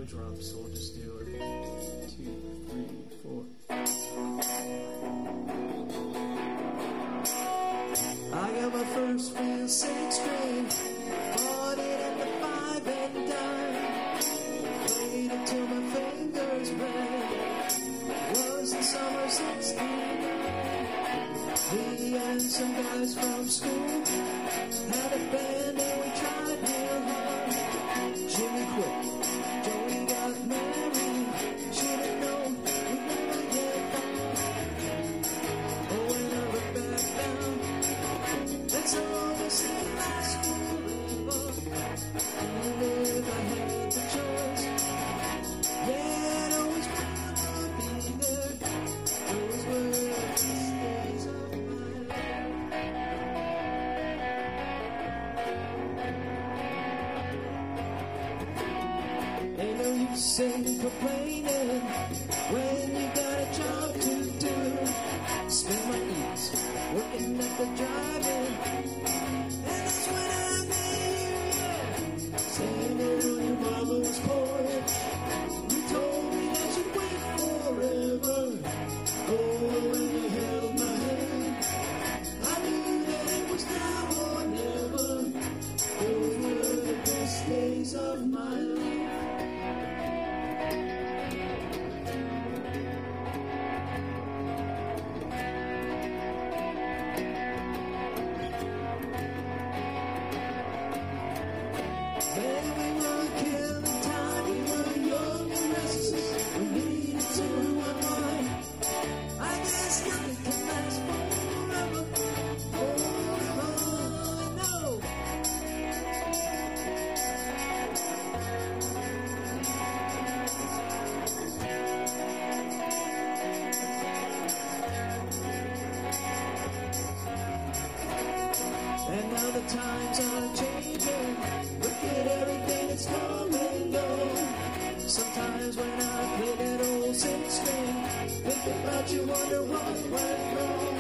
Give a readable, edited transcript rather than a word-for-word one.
drums, so we'll just do a 2, 3, 4. I got my first real 6-string, bought it at the 5 and dime, played it till my fingers bled. Was the summer 69. Me and some guys from school had a band and we tried real hard. Jimmy quit, Joey got married. Should've known we'd never get far. Oh, when I look back now, that's all I see my school forever. And if I had the choice, yeah, I'd always wanna be there. Those were the days of my life. Ain't no use in complaining when you got a job to do. Spend my evenings working at the drive-in, and that's when I met you, yeah. Standing on your mama's porch, you told me that you'd wait forever. Oh, when you held my hand, I knew that it was now or never. Those were the best days of my life. Then we were killing time, we were young and restless, we needed to unwind. I guess nothing can last forever, forever, no. And now the times are changing. Look at everything that's come and go. Sometimes when I play that old 6-string, think about you, wonder what went wrong.